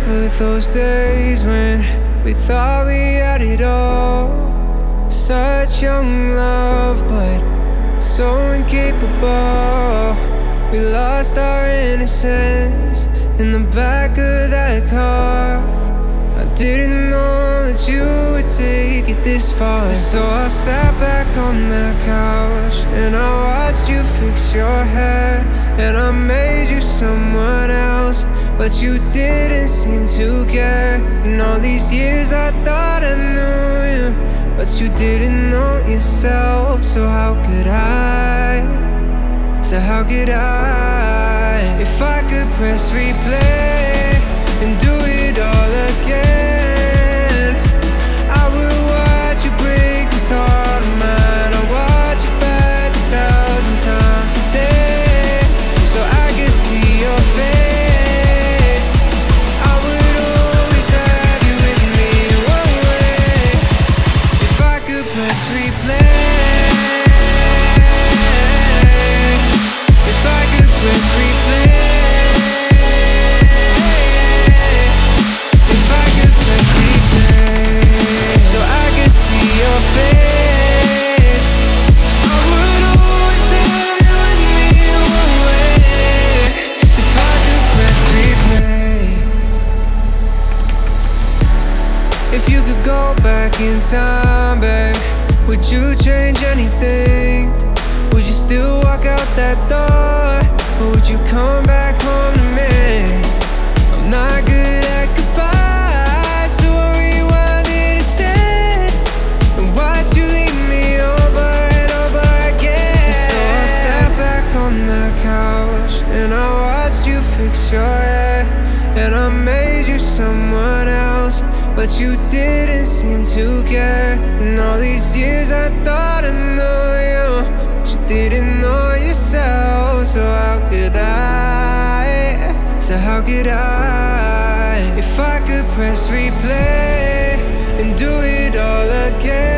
with those days when we thought we had it all. Such young love, but so incapable. We lost our innocence in the back of that car. I didn't know that you would take it this far. So I sat back on that couch and I watched you fix your hair, and I made you someone else, but you didn't seem to care. And all these years I thought I knew you, but you didn't know yourself. So how could I? So how could I? If I could press replay and do it all again, I would watch you break this heart of mine. I watch it back 1,000 times a day, so I could see your face. I would always have you with me one way. If I could press replay, if I could press replay, if I could press replay, so I could see your face. I would always have you with me one way. If I could press replay. If you could go back in time, babe, would you change anything? Would you still walk out that door, or would you come back home to me? I'm not good at goodbyes, so I rewind it instead and watch you leave me over and over again. So I sat back on that couch and I watched you fix your hair, and I made you someone else, but you didn't seem to care. And all these years I thought I knew you, but you didn't know yourself. So how could I? So how could I? If I could press replay and do it all again,